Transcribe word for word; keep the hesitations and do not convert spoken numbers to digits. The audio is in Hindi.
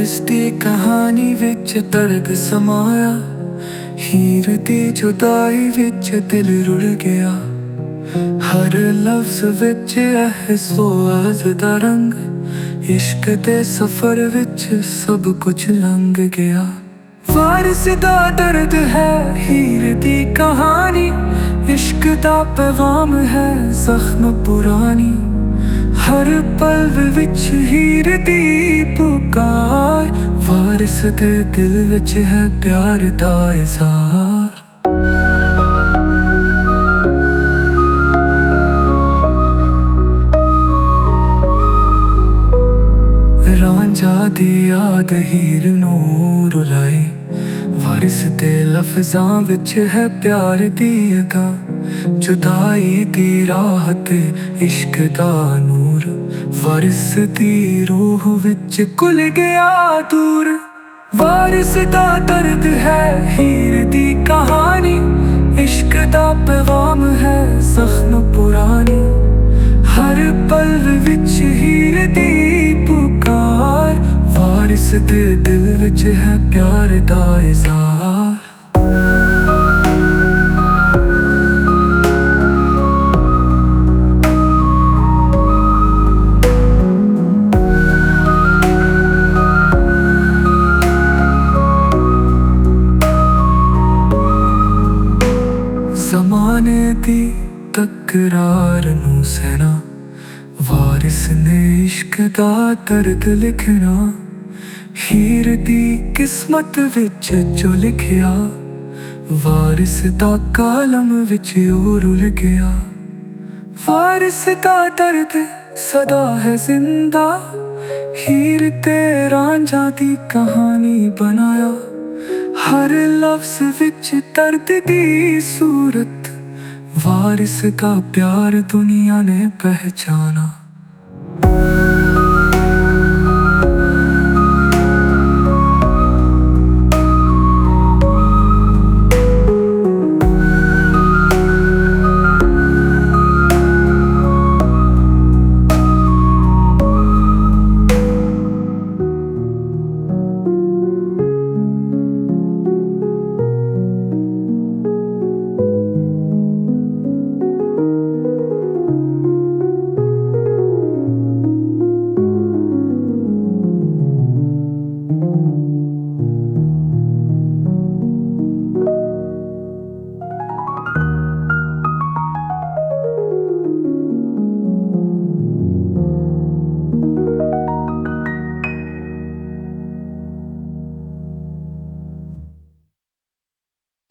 वारिस दी कहानी विच दर्द समाया, हीर दी जुदाई विच दिल रुड़ गया। हर लफ्ज विच एहसास दा रंग, इश्क दे सफर विच सब कुछ लंघ गया। वारिस दा दर्द है हीर दी कहानी, इश्क दा पैगाम है जख्म पुरानी। हर पल विच हीर दी पुकार, वारिस दे दिल विच है प्यार दा इज़हार। रांझा दी याद हीर नूं रुलाई, वारिस दे लफ्ज़ां विच है प्यार दी अगा। जुदाई दी राहत इश्क दा नूर, वारिस दी रूह विच घुल गया दूर। वारिस दा दर्द है हीर दी कहानी, इश्क दा पैगाम है जख्म पुरानी। हर पल विच हीर दी पुकार, वारिस दे दिल विच है प्यार दा इज़हार। ज़माने दी तकरार नूं सहना, वारिस ने इश्क दा दर्द लिखना। हीर दी किस्मत विच जो लिखिया, वारिस दा कालम विच ओ रुल गया। वारिस दा दर्द सदा है जिंदा, हीर ते रांझा दी कहानी बनाया। हर लफ्ज विच दर्द दी सूरत, वारिस का प्यार दुनिया ने पहचाना।